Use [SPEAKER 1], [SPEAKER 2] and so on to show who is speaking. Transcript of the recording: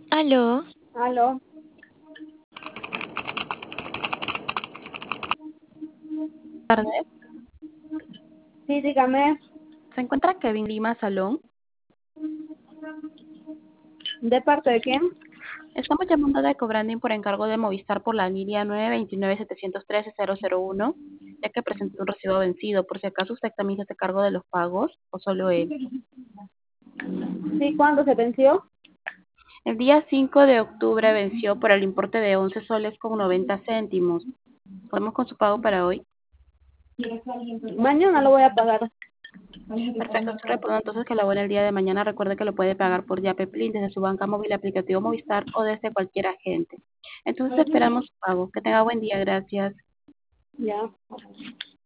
[SPEAKER 1] Aló,
[SPEAKER 2] Aló,
[SPEAKER 3] Tardes.
[SPEAKER 2] sí, dígame,
[SPEAKER 3] Se encuentra Kevin Lima Salón.
[SPEAKER 2] ¿de parte de quién?
[SPEAKER 3] Estamos llamando de Cobranding por encargo de Movistar por la línea 929-713-001, ya que presentó un recibo vencido. Por si acaso usted también se hace cargo de los pagos o solo él.
[SPEAKER 2] Sí, ¿cuándo se venció?
[SPEAKER 3] El día 5 de octubre venció por el importe de 11 soles con 90 céntimos. ¿Podemos con su pago para hoy?
[SPEAKER 2] Mañana lo voy a pagar.
[SPEAKER 3] Perfecto, estoy reportando entonces que la buena el día de mañana. Recuerde que lo puede pagar por Yape desde su banca móvil aplicativo Movistar o desde cualquier agente. Entonces esperamos su pago. Que tenga buen día, gracias.
[SPEAKER 2] Ya.